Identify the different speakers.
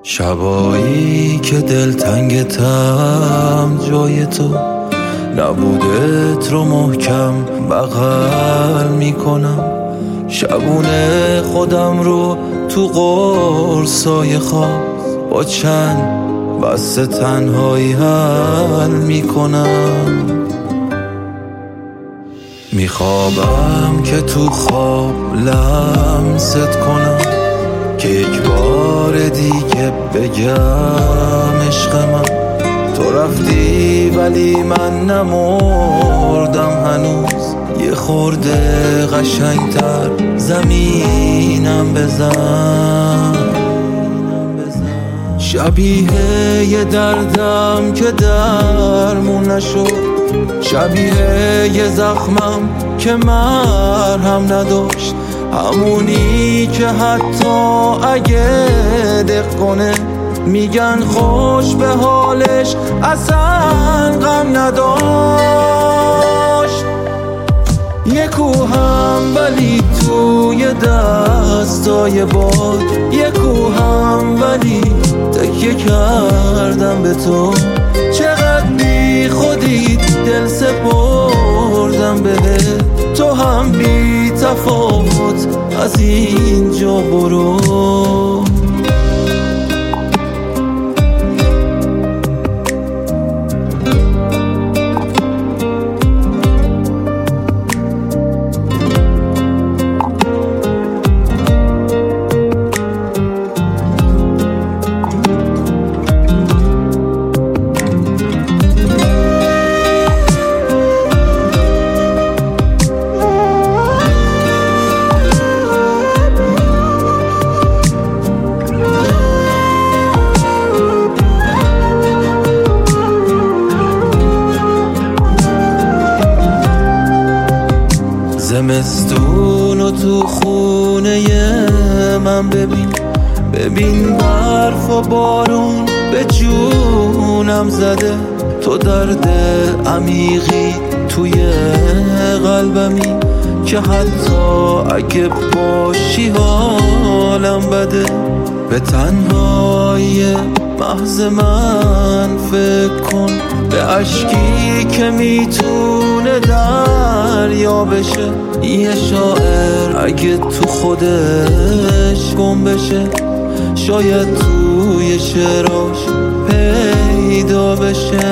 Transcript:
Speaker 1: شبایی که دلتنگتم جای تو نبودت رو محکم بغل میکنم. شبونه خودم رو تو قرصای خواب با چند بسته تنهایی حل میکنم. میخوابم که تو خواب لمست کنم که یک بار دیگه بگم عشق من. تو رفتی ولی من نمردم هنوز، یه خورده قشنگتر زمینم بزن. شبیه یه دردم که درمون نشد، شبیه یه زخمم که مرهم نداشت، همونی که حتی اگه دق کنه میگن خوش به حالش اصلا غم نداشت. یه کوهم ولی توی دستای باد، یه کوهم ولی تکیه کردم به تو. چقدر بی خودی دل سپردم بهت، تو هم بی تفاوت از اینجا برو. زمستون و تو خونه من ببین برف و بارون به جونم زده. تو درد عمیقی توی قلبمی که حتی اگه باشی حالم بده. به تنهایی محض من فکر کن، به عشقی که میتونه دریا بشه. یه شاعر اگه تو خودش گم بشه، شاید توی شعراش پیدا بشه.